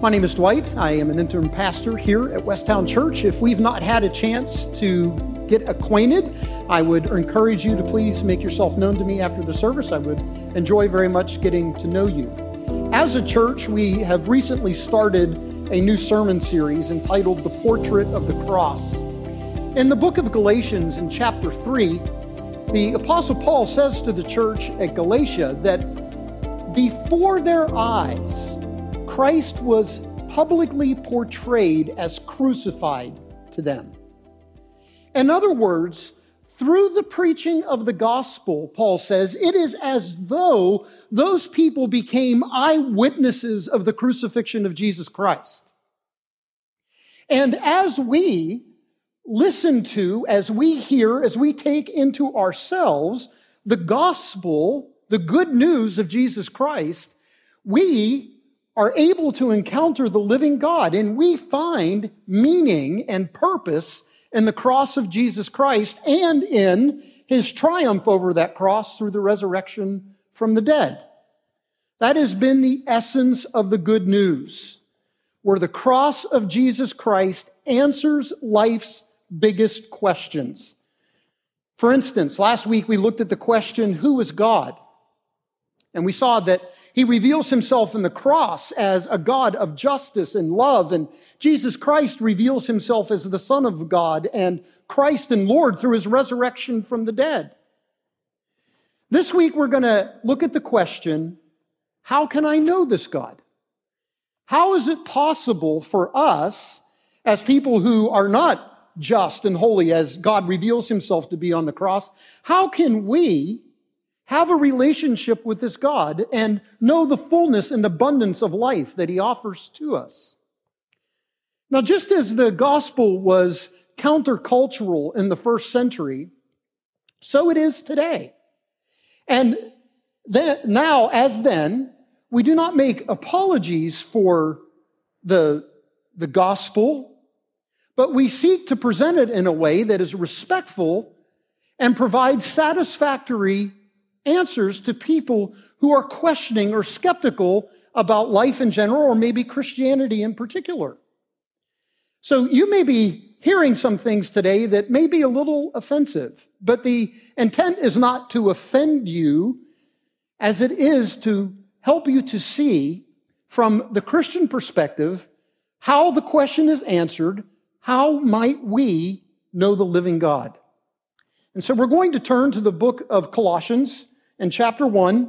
My name is Dwight. I am an interim pastor here at Westtown Church. If we've not had a chance to get acquainted, I would encourage you to please make yourself known to me after the service. I would enjoy very much getting to know you. As a church, we have recently started a new sermon series entitled The Portrait of the Cross. In the book of Galatians, in chapter 3, the Apostle Paul says to the church at Galatia that before their eyes, Christ was publicly portrayed as crucified to them. In other words, through the preaching of the gospel, Paul says, it is as though those people became eyewitnesses of the crucifixion of Jesus Christ. And as we listen to, as we hear, as we take into ourselves the gospel, the good news of Jesus Christ, we are able to encounter the living God, and we find meaning and purpose in the cross of Jesus Christ and in his triumph over that cross through the resurrection from the dead. That has been the essence of the good news, where the cross of Jesus Christ answers life's biggest questions. For instance, last week we looked at the question, who is God? And we saw that he reveals himself in the cross as a God of justice and love, and Jesus Christ reveals himself as the Son of God and Christ and Lord through his resurrection from the dead. This week we're going to look at the question, how can I know this God? How is it possible for us, as people who are not just and holy as God reveals himself to be on the cross, how can we have a relationship with this God and know the fullness and abundance of life that he offers to us? Now, just as the gospel was countercultural in the first century, so it is today. And now, as then, we do not make apologies for the gospel, but we seek to present it in a way that is respectful and provides satisfactory answers to people who are questioning or skeptical about life in general, or maybe Christianity in particular. So you may be hearing some things today that may be a little offensive, but the intent is not to offend you as it is to help you to see from the Christian perspective how the question is answered. How might we know the living God? And so we're going to turn to the book of Colossians in chapter 1.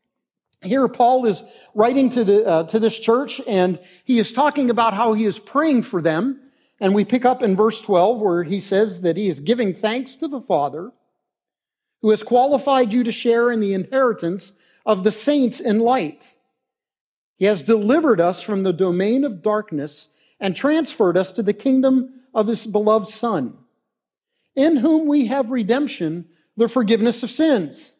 Here Paul is writing to this church, and he is talking about how he is praying for them. And we pick up in verse 12 where he says that he is giving thanks to the Father who has qualified you to share in the inheritance of the saints in light. He has delivered us from the domain of darkness and transferred us to the kingdom of his beloved Son, in whom we have redemption, the forgiveness of sins.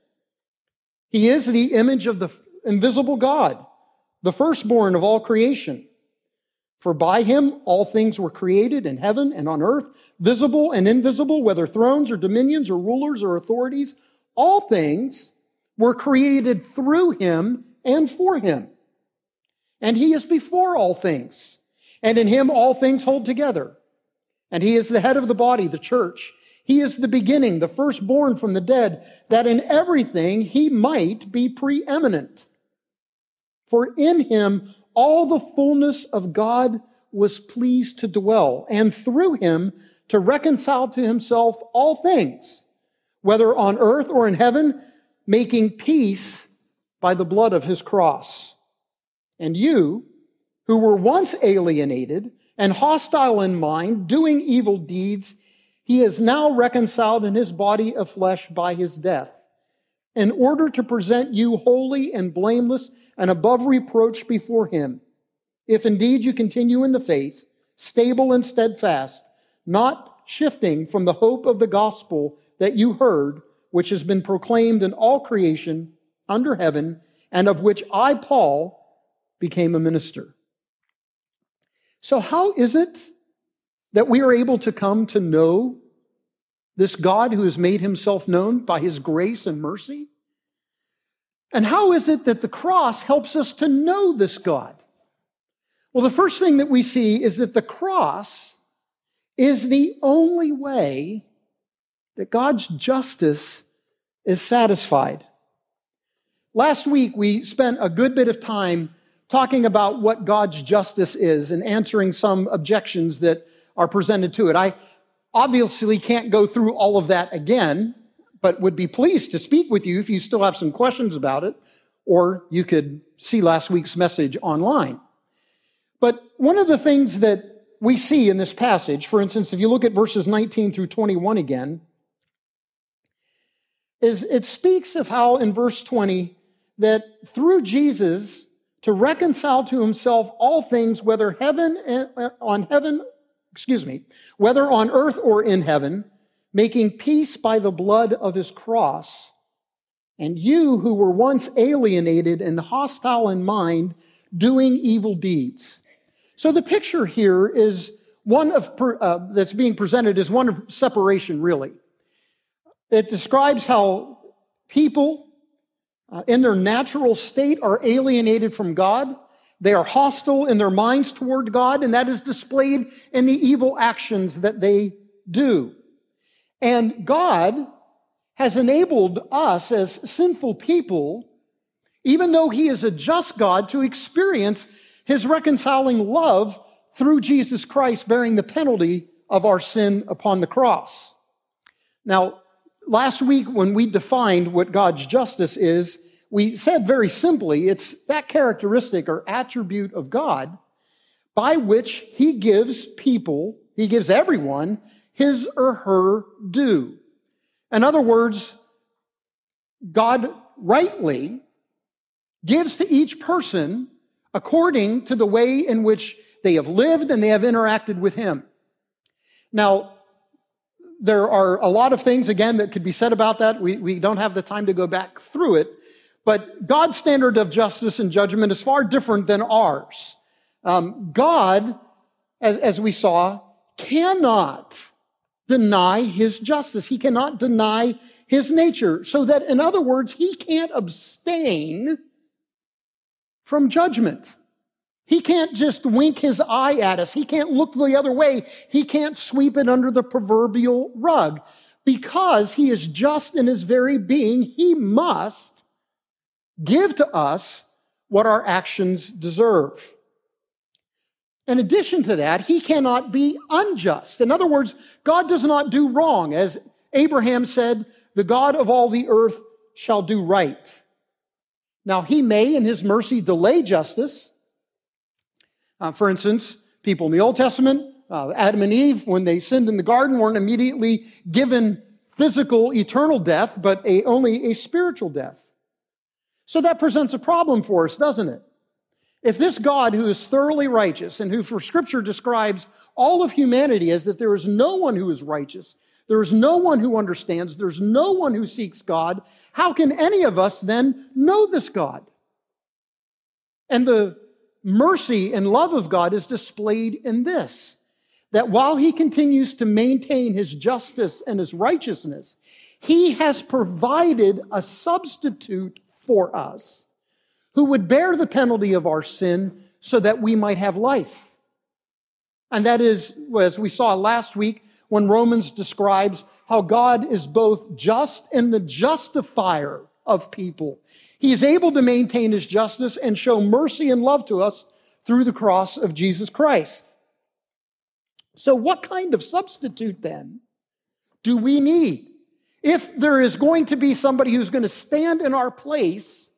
He is the image of the invisible God, the firstborn of all creation. For by him all things were created in heaven and on earth, visible and invisible, whether thrones or dominions or rulers or authorities. All things were created through him and for him. And he is before all things, and in him all things hold together. And he is the head of the body, the church. He is the beginning, the firstborn from the dead, that in everything he might be preeminent. For in him all the fullness of God was pleased to dwell, and through him to reconcile to himself all things, whether on earth or in heaven, making peace by the blood of his cross. And you, who were once alienated and hostile in mind, doing evil deeds, he is now reconciled in his body of flesh by his death, in order to present you holy and blameless and above reproach before him, if indeed you continue in the faith, stable and steadfast, not shifting from the hope of the gospel that you heard, which has been proclaimed in all creation under heaven, and of which I, Paul, became a minister. So how is it that we are able to come to know this God who has made himself known by his grace and mercy? And how is it that the cross helps us to know this God? Well, the first thing that we see is that the cross is the only way that God's justice is satisfied. Last week, we spent a good bit of time talking about what God's justice is and answering some objections that are presented to it. I obviously can't go through all of that again, but would be pleased to speak with you if you still have some questions about it, or you could see last week's message online. But one of the things that we see in this passage, for instance, if you look at verses 19 through 21 again, is it speaks of how in verse 20 that through Jesus to reconcile to himself all things, whether on earth or in heaven, making peace by the blood of his cross. And you who were once alienated and hostile in mind, doing evil deeds. So the picture here is one of that's being presented as one of separation, really. It describes how people in their natural state are alienated from God. They are hostile in their minds toward God, and that is displayed in the evil actions that they do. And God has enabled us as sinful people, even though he is a just God, to experience his reconciling love through Jesus Christ bearing the penalty of our sin upon the cross. Now, last week when we defined what God's justice is, we said very simply, it's that characteristic or attribute of God by which he gives everyone his or her due. In other words, God rightly gives to each person according to the way in which they have lived and they have interacted with him. Now, there are a lot of things, again, that could be said about that. We don't have the time to go back through it. But God's standard of justice and judgment is far different than ours. God, as we saw, cannot deny his justice. He cannot deny his nature. So that, in other words, he can't abstain from judgment. He can't just wink his eye at us. He can't look the other way. He can't sweep it under the proverbial rug. Because he is just in his very being, he must give to us what our actions deserve. In addition to that, he cannot be unjust. In other words, God does not do wrong. As Abraham said, the God of all the earth shall do right. Now, he may, in his mercy, delay justice. For instance, people in the Old Testament, Adam and Eve, when they sinned in the garden, weren't immediately given physical, eternal death, but only a spiritual death. So that presents a problem for us, doesn't it? If this God who is thoroughly righteous and who for Scripture describes all of humanity as that there is no one who is righteous, there is no one who understands, there's no one who seeks God, how can any of us then know this God? And the mercy and love of God is displayed in this, that while he continues to maintain his justice and his righteousness, he has provided a substitute for us who would bear the penalty of our sin so that we might have life. And that is, as we saw last week, when Romans describes how God is both just and the justifier of people. He is able to maintain his justice and show mercy and love to us through the cross of Jesus Christ. So what kind of substitute then do we need? If there is going to be somebody who's going to stand in our place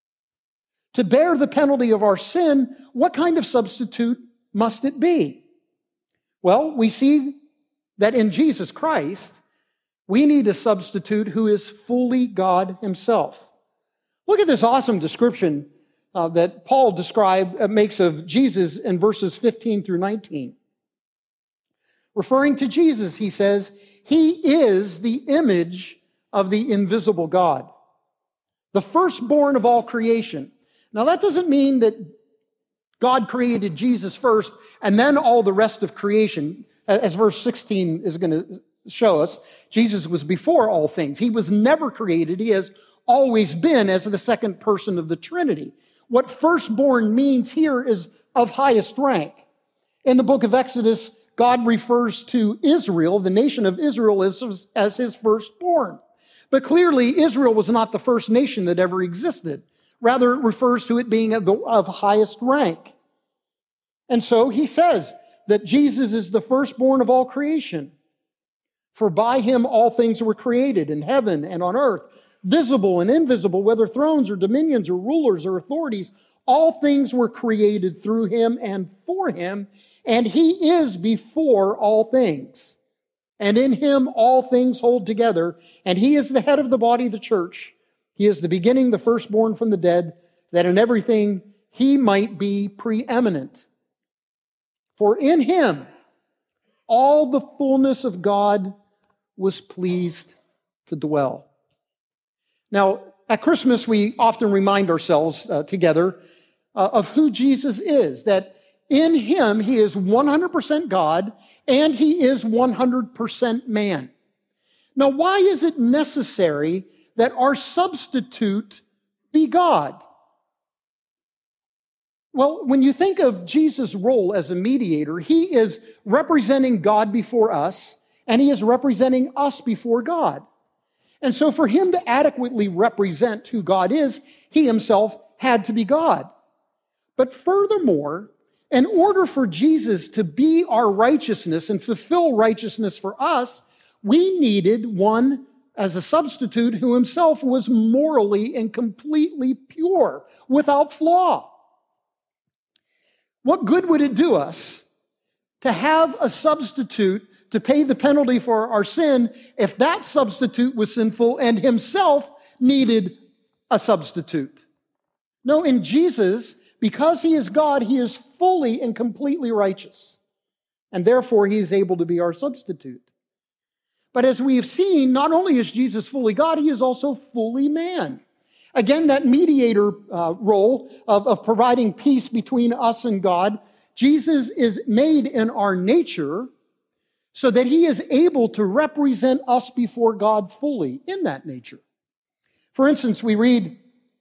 to bear the penalty of our sin, what kind of substitute must it be? Well, we see that in Jesus Christ, we need a substitute who is fully God himself. Look at this awesome description that Paul makes of Jesus in verses 15 through 19. Referring to Jesus, he says, he is the image of the invisible God, the firstborn of all creation. Now, that doesn't mean that God created Jesus first and then all the rest of creation. As verse 16 is going to show us, Jesus was before all things. He was never created. He has always been as the second person of the Trinity. What firstborn means here is of highest rank. In the book of Exodus, God refers to Israel, the nation of Israel, as his firstborn. But clearly, Israel was not the first nation that ever existed. Rather, it refers to it being of highest rank. And so he says that Jesus is the firstborn of all creation. For by him all things were created in heaven and on earth, visible and invisible, whether thrones or dominions or rulers or authorities. All things were created through him and for him, and he is before all things. And in him all things hold together, and he is the head of the body, the church. He is the beginning, the firstborn from the dead, that in everything he might be preeminent. For in him all the fullness of God was pleased to dwell. Now, at Christmas, we often remind ourselves together of who Jesus is, that in him he is 100% God and he is 100% man. Now, why is it necessary that our substitute be God? Well, when you think of Jesus' role as a mediator, he is representing God before us, and he is representing us before God. And so for him to adequately represent who God is, he himself had to be God. But furthermore, in order for Jesus to be our righteousness and fulfill righteousness for us, we needed one as a substitute who himself was morally and completely pure, without flaw. What good would it do us to have a substitute to pay the penalty for our sin if that substitute was sinful and himself needed a substitute? No, in Jesus, because he is God, he is fully and completely righteous. And therefore, he is able to be our substitute. But as we have seen, not only is Jesus fully God, he is also fully man. Again, that mediator role of providing peace between us and God, Jesus is made in our nature so that he is able to represent us before God fully in that nature. For instance, we read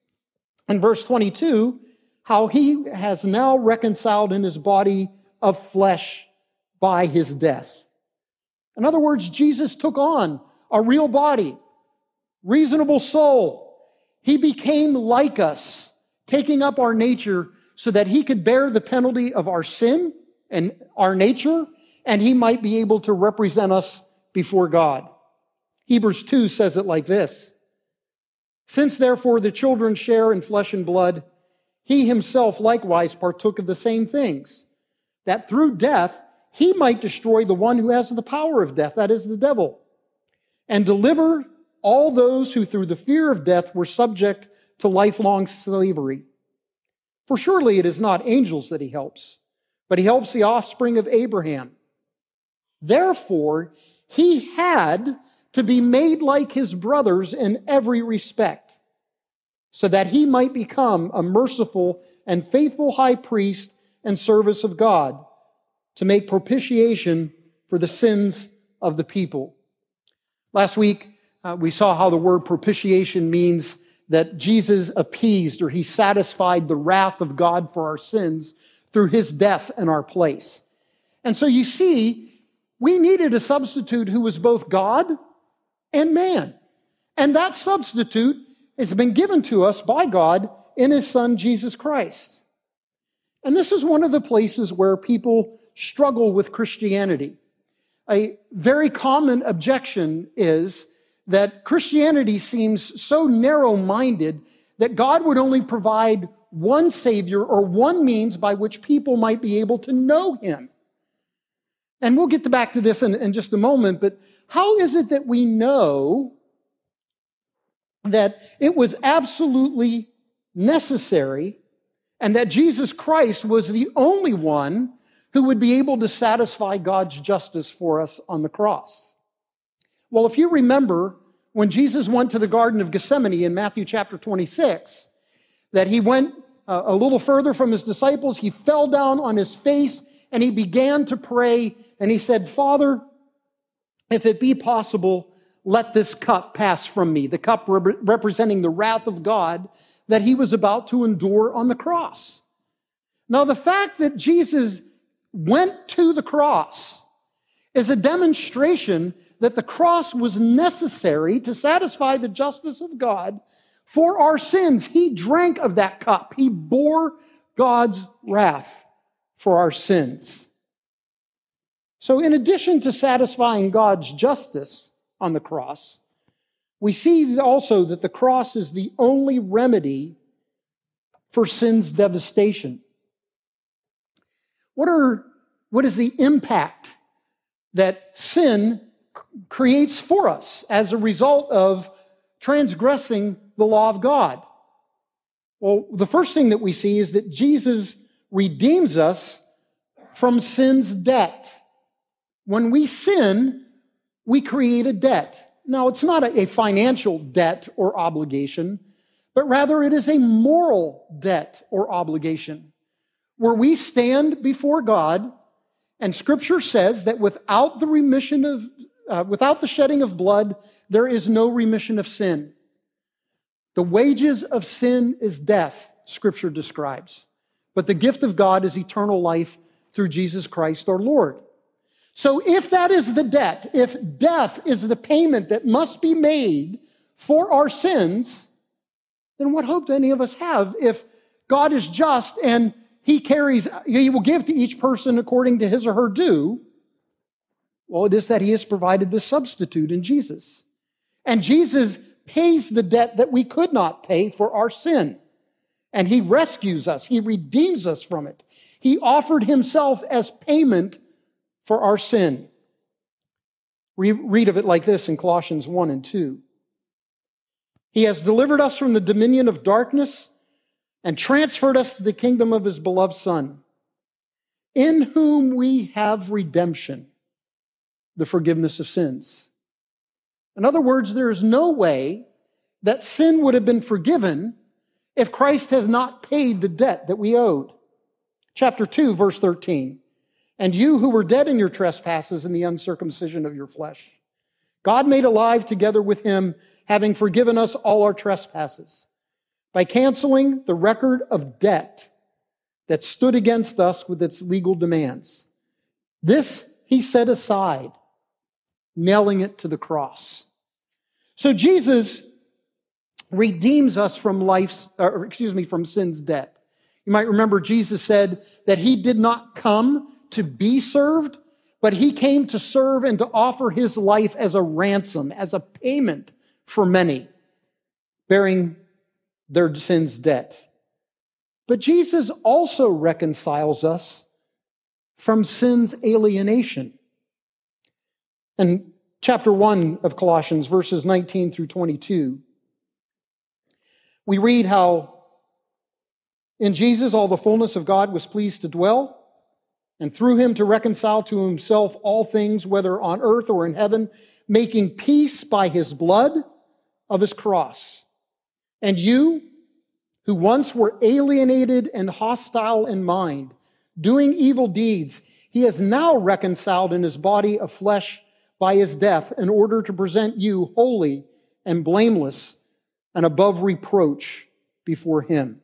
in verse 22 how he has now reconciled in his body of flesh by his death. In other words, Jesus took on a real body, reasonable soul. He became like us, taking up our nature so that he could bear the penalty of our sin and our nature, and he might be able to represent us before God. Hebrews 2 says it like this: "Since therefore the children share in flesh and blood, he himself likewise partook of the same things, that through death he might destroy the one who has the power of death, that is the devil, and deliver all those who through the fear of death were subject to lifelong slavery. For surely it is not angels that he helps, but he helps the offspring of Abraham. Therefore, he had to be made like his brothers in every respect, so that he might become a merciful and faithful high priest in service of God, to make propitiation for the sins of the people." Last week, we saw how the word propitiation means that Jesus appeased, or he satisfied the wrath of God for our sins through his death in our place. And so you see, we needed a substitute who was both God and man. And that substitute has been given to us by God in his Son, Jesus Christ. And this is one of the places where people struggle with Christianity. A very common objection is that Christianity seems so narrow-minded that God would only provide one Savior or one means by which people might be able to know him. And we'll get back to this in just a moment, but how is it that we know that it was absolutely necessary and that Jesus Christ was the only one who would be able to satisfy God's justice for us on the cross? Well, if you remember, when Jesus went to the Garden of Gethsemane in Matthew chapter 26, that he went a little further from his disciples, he fell down on his face and he began to pray, and he said, "Father, if it be possible, let this cup pass from me," the cup representing the wrath of God that he was about to endure on the cross. Now, the fact that Jesus went to the cross is a demonstration that the cross was necessary to satisfy the justice of God for our sins. He drank of that cup. He bore God's wrath for our sins. So in addition to satisfying God's justice on the cross, we see also that the cross is the only remedy for sin's devastation. What is the impact that sin creates for us as a result of transgressing the law of God? Well, the first thing that we see is that Jesus redeems us from sin's debt. When we sin, we create a debt. Now, it's not a financial debt or obligation, but rather it is a moral debt or obligation, where we stand before God, and Scripture says that without the shedding of blood, there is no remission of sin. The wages of sin is death, Scripture describes, but the gift of God is eternal life through Jesus Christ our Lord. So if that is the debt, if death is the payment that must be made for our sins, then what hope do any of us have if God is just and He will give to each person according to his or her due? Well, it is that He has provided the substitute in Jesus. And Jesus pays the debt that we could not pay for our sin. And He rescues us. He redeems us from it. He offered Himself as payment for our sin. We read of it like this in Colossians 1 and 2. He has delivered us from the dominion of darkness and transferred us to the kingdom of His beloved Son, in whom we have redemption, the forgiveness of sins. In other words, there is no way that sin would have been forgiven if Christ has not paid the debt that we owed. Chapter 2, verse 13. And you who were dead in your trespasses and the uncircumcision of your flesh, God made alive together with Him, having forgiven us all our trespasses, by canceling the record of debt that stood against us with its legal demands. This He set aside, nailing it to the cross. So Jesus redeems us from from sin's debt. You might remember Jesus said that He did not come to be served, but He came to serve and to offer His life as a ransom, as a payment for many, bearing their sin's debt. But Jesus also reconciles us from sin's alienation. In chapter 1 of Colossians, verses 19 through 22, we read how in Jesus all the fullness of God was pleased to dwell, and through Him to reconcile to Himself all things, whether on earth or in heaven, making peace by His blood of His cross. And you, who once were alienated and hostile in mind, doing evil deeds, He has now reconciled in His body of flesh by His death, in order to present you holy and blameless and above reproach before Him.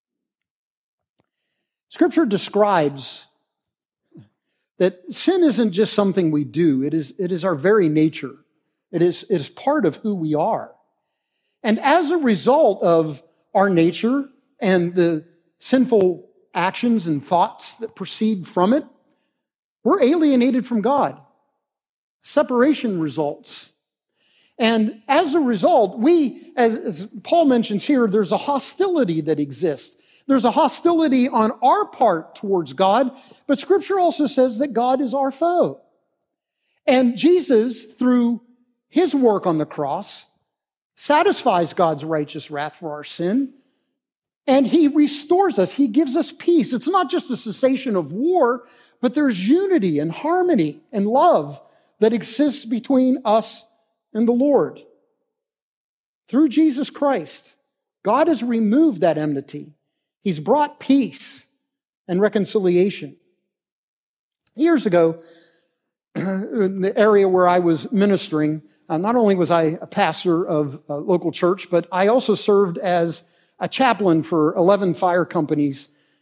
Scripture describes that sin isn't just something we do. It is our very nature. It is part of who we are. And as a result of our nature and the sinful actions and thoughts that proceed from it, we're alienated from God. Separation results. And as a result, we, as Paul mentions here, there's a hostility that exists. There's a hostility on our part towards God, but Scripture also says that God is our foe. And Jesus, through His work on the cross, satisfies God's righteous wrath for our sin, and He restores us. He gives us peace. It's not just a cessation of war, but there's unity and harmony and love that exists between us and the Lord. Through Jesus Christ, God has removed that enmity. He's brought peace and reconciliation. Years ago, in the area where I was ministering, not only was I a pastor of a local church, but I also served as a chaplain for 11 fire companies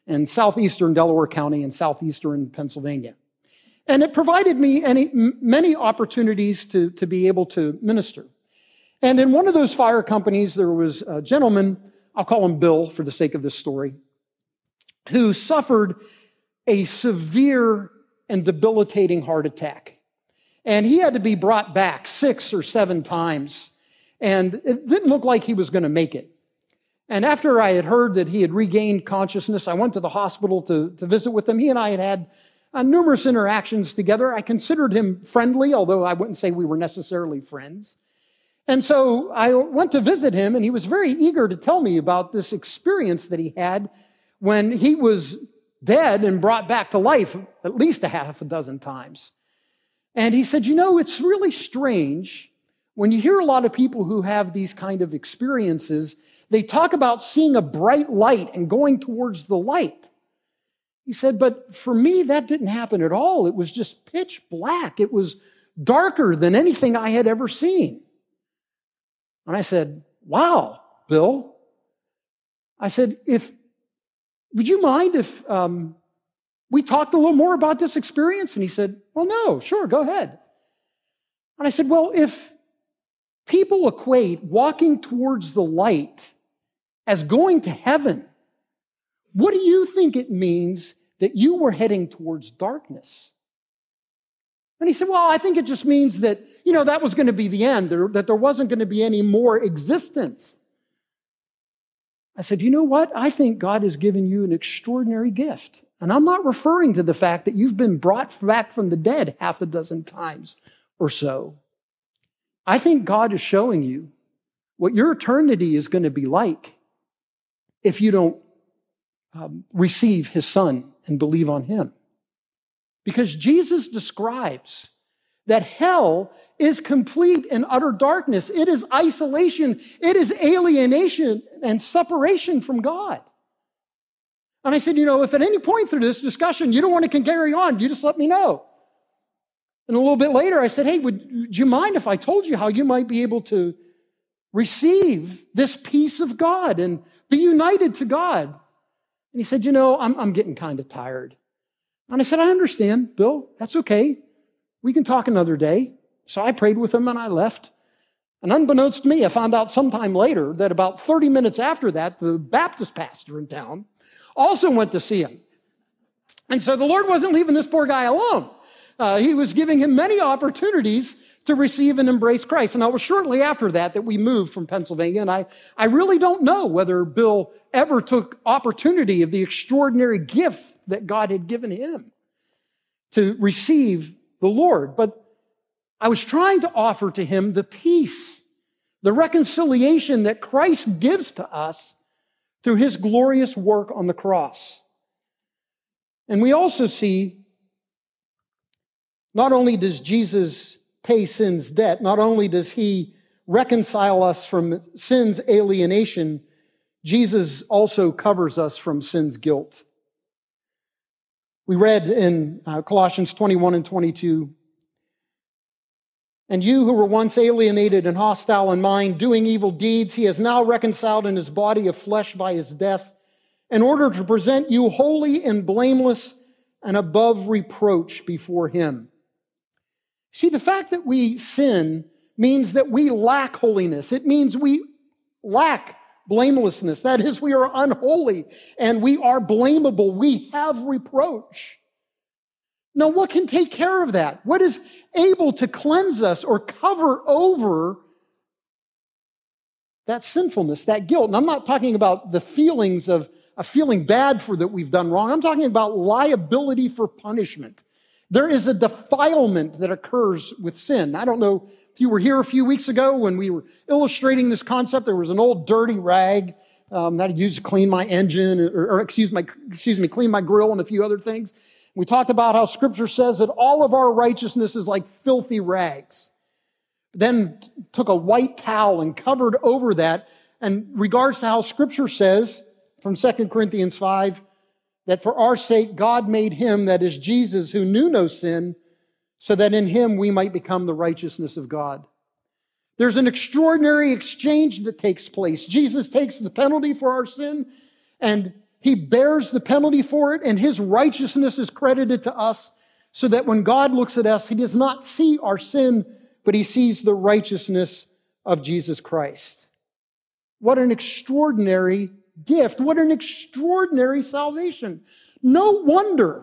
in southeastern Delaware County and southeastern Pennsylvania. And it provided me many opportunities to be able to minister. And in one of those fire companies, there was a gentleman, I'll call him Bill for the sake of this story, who suffered a severe and debilitating heart attack. And he had to be brought back 6 or 7 times. And it didn't look like he was going to make it. And after I had heard that he had regained consciousness, I went to the hospital to visit with him. He and I had numerous interactions together. I considered him friendly, although I wouldn't say we were necessarily friends. And so I went to visit him, and he was very eager to tell me about this experience that he had when he was dead and brought back to life at least a half a dozen times. And he said, it's really strange when you hear a lot of people who have these kind of experiences, they talk about seeing a bright light and going towards the light. He said, but for me, that didn't happen at all. It was just pitch black. It was darker than anything I had ever seen. And I said, wow, Bill. I said, would you mind if we talked a little more about this experience? And he said, well, no, sure, go ahead. And I said, well, if people equate walking towards the light as going to heaven, what do you think it means that you were heading towards darkness? And he said, well, I think it just means that, that was going to be the end, that there wasn't going to be any more existence. I said, you know what? I think God has given you an extraordinary gift. And I'm not referring to the fact that you've been brought back from the dead half a dozen times or so. I think God is showing you what your eternity is going to be like if you don't receive his Son and believe on him. Because Jesus describes that hell is complete and utter darkness. It is isolation. It is alienation and separation from God. And I said, if at any point through this discussion you don't want to carry on, you just let me know. And a little bit later I said, hey, would you mind if I told you how you might be able to receive this peace of God and be united to God? And he said, I'm getting kind of tired. And I said, I understand, Bill. That's okay. We can talk another day. So I prayed with him and I left. And unbeknownst to me, I found out sometime later that about 30 minutes after that, the Baptist pastor in town also went to see him. And so the Lord wasn't leaving this poor guy alone. He was giving him many opportunities to receive and embrace Christ. And it was shortly after that we moved from Pennsylvania. And I really don't know whether Bill ever took opportunity of the extraordinary gift that God had given him to receive the Lord. But I was trying to offer to him the peace, the reconciliation that Christ gives to us through his glorious work on the cross. And we also see, not only does Jesus pay sin's debt, not only does he reconcile us from sin's alienation, Jesus also covers us from sin's guilt. We read in Colossians 21 and 22, and you who were once alienated and hostile in mind, doing evil deeds, he has now reconciled in his body of flesh by his death, in order to present you holy and blameless and above reproach before him. See, the fact that we sin means that we lack holiness. It means we lack blamelessness. That is, we are unholy and we are blamable. We have reproach. Now, what can take care of that? What is able to cleanse us or cover over that sinfulness, that guilt? And I'm not talking about the feelings of feeling bad for that we've done wrong. I'm talking about liability for punishment. There is a defilement that occurs with sin. I don't know if you were here a few weeks ago when we were illustrating this concept. There was an old dirty rag that I used to clean my engine, or clean my grill and a few other things. We talked about how Scripture says that all of our righteousness is like filthy rags. Then took a white towel and covered over that, and regards to how Scripture says from 2 Corinthians 5, that for our sake God made him, that is Jesus, who knew no sin, so that in him we might become the righteousness of God. There's an extraordinary exchange that takes place. Jesus takes the penalty for our sin, and He bears the penalty for it, and his righteousness is credited to us, so that when God looks at us, he does not see our sin, but he sees the righteousness of Jesus Christ. What an extraordinary gift. What an extraordinary salvation. No wonder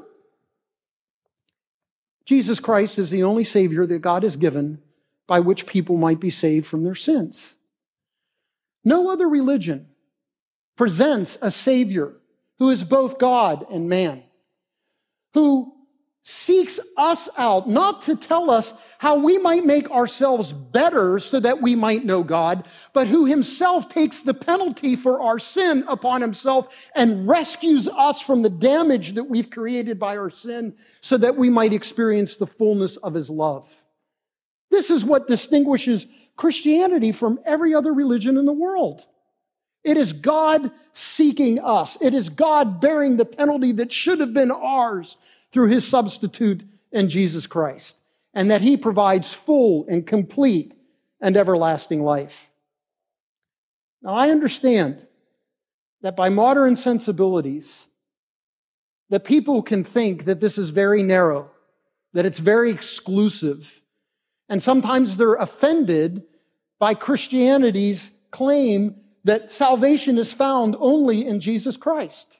Jesus Christ is the only Savior that God has given by which people might be saved from their sins. No other religion presents a Savior who is both God and man, who seeks us out, not to tell us how we might make ourselves better so that we might know God, but who himself takes the penalty for our sin upon himself and rescues us from the damage that we've created by our sin so that we might experience the fullness of his love. This is what distinguishes Christianity from every other religion in the world. It is God seeking us. It is God bearing the penalty that should have been ours through his substitute in Jesus Christ, and that he provides full and complete and everlasting life. Now, I understand that by modern sensibilities, that people can think that this is very narrow, that it's very exclusive, and sometimes they're offended by Christianity's claim that salvation is found only in Jesus Christ.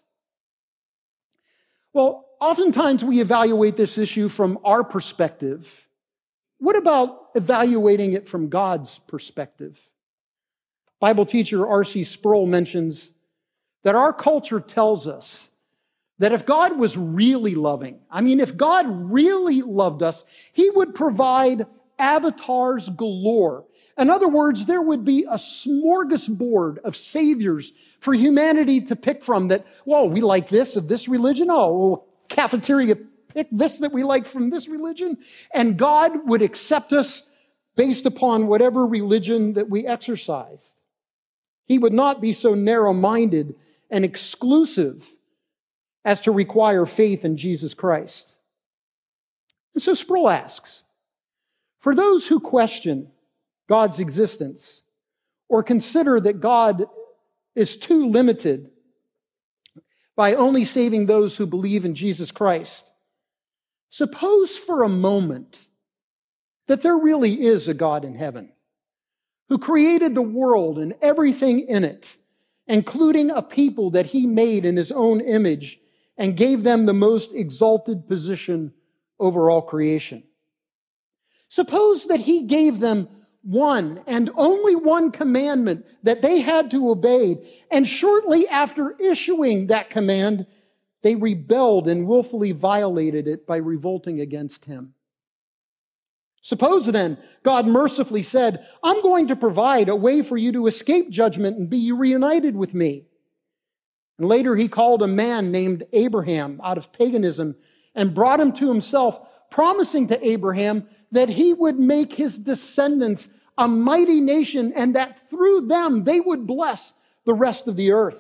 Well, oftentimes we evaluate this issue from our perspective. What about evaluating it from God's perspective? Bible teacher R.C. Sproul mentions that our culture tells us that if God was really loving, if God really loved us, he would provide avatars galore. In other words, there would be a smorgasbord of saviors for humanity to pick from that, well, we like this of this religion. Oh, cafeteria pick this that we like from this religion. And God would accept us based upon whatever religion that we exercised. He would not be so narrow-minded and exclusive as to require faith in Jesus Christ. And so Sproul asks, for those who question God's existence or consider that God is too limited by only saving those who believe in Jesus Christ, suppose for a moment that there really is a God in heaven who created the world and everything in it, including a people that he made in his own image and gave them the most exalted position over all creation. Suppose that he gave them one and only one commandment that they had to obey, and shortly after issuing that command, they rebelled and willfully violated it by revolting against him. Suppose then God mercifully said, I'm going to provide a way for you to escape judgment and be reunited with me. And later he called a man named Abraham out of paganism and brought him to himself, promising to Abraham that he would make his descendants a mighty nation and that through them they would bless the rest of the earth.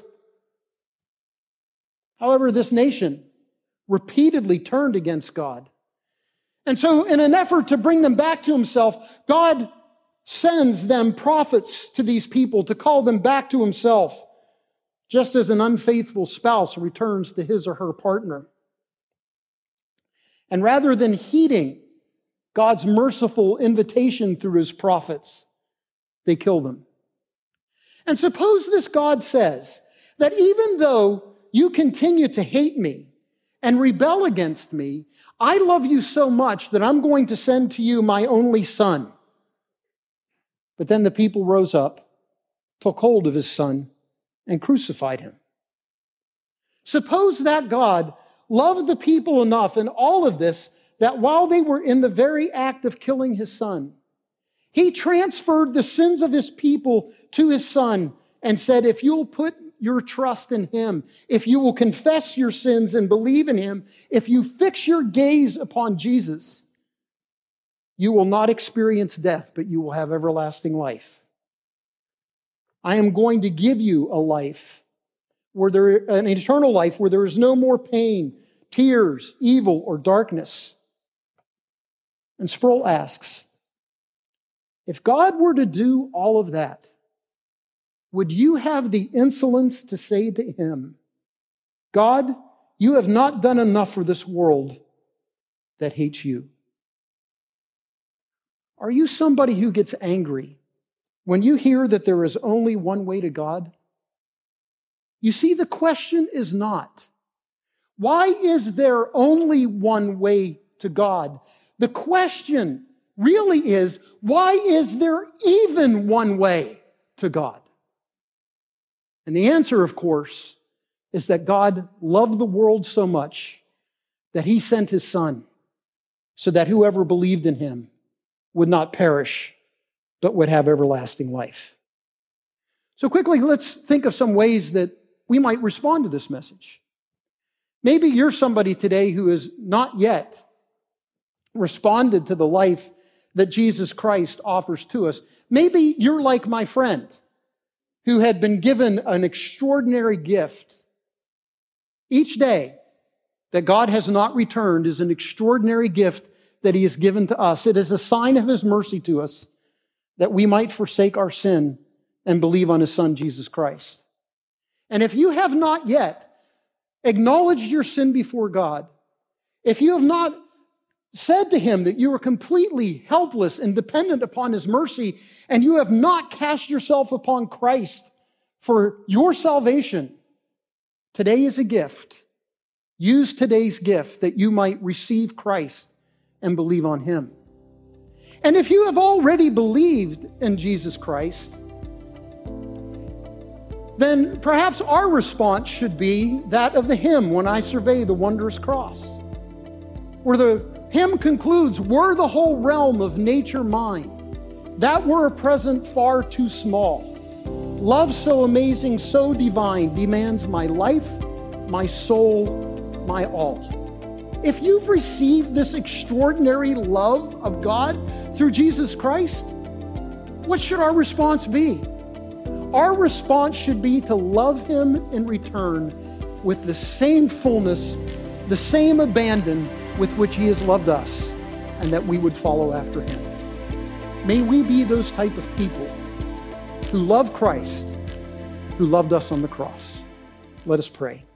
However, this nation repeatedly turned against God. And so in an effort to bring them back to himself, God sends them prophets to these people to call them back to himself, just as an unfaithful spouse returns to his or her partner. And rather than heeding God's merciful invitation through his prophets, they kill them. And suppose this God says that even though you continue to hate me and rebel against me, I love you so much that I'm going to send to you my only son. But then the people rose up, took hold of his son, and crucified him. Suppose that God loved the people enough in all of this that while they were in the very act of killing his son, he transferred the sins of his people to his son and said, if you'll put your trust in him, if you will confess your sins and believe in him, if you fix your gaze upon Jesus, you will not experience death, but you will have everlasting life. I am going to give you a life an eternal life where there is no more pain, tears, evil, or darkness. And Sproul asks, if God were to do all of that, would you have the insolence to say to him, God, you have not done enough for this world that hates you. Are you somebody who gets angry when you hear that there is only one way to God? You see, the question is not, why is there only one way to God? The question really is, why is there even one way to God? And the answer, of course, is that God loved the world so much that He sent His Son so that whoever believed in Him would not perish, but would have everlasting life. So quickly, let's think of some ways that we might respond to this message. Maybe you're somebody today who has not yet responded to the life that Jesus Christ offers to us. Maybe you're like my friend who had been given an extraordinary gift. Each day that God has not returned is an extraordinary gift that He has given to us. It is a sign of His mercy to us that we might forsake our sin and believe on His Son, Jesus Christ. And if you have not yet acknowledged your sin before God, if you have not said to Him that you are completely helpless and dependent upon His mercy, and you have not cast yourself upon Christ for your salvation, today is a gift. Use today's gift that you might receive Christ and believe on Him. And if you have already believed in Jesus Christ, then perhaps our response should be that of the hymn, "When I Survey the Wondrous Cross," where the hymn concludes, "Were the whole realm of nature mine, that were a present far too small. Love so amazing, so divine, demands my life, my soul, my all." If you've received this extraordinary love of God through Jesus Christ, what should our response be? Our response should be to love Him in return with the same fullness, the same abandon with which He has loved us, and that we would follow after Him. May we be those type of people who love Christ, who loved us on the cross. Let us pray.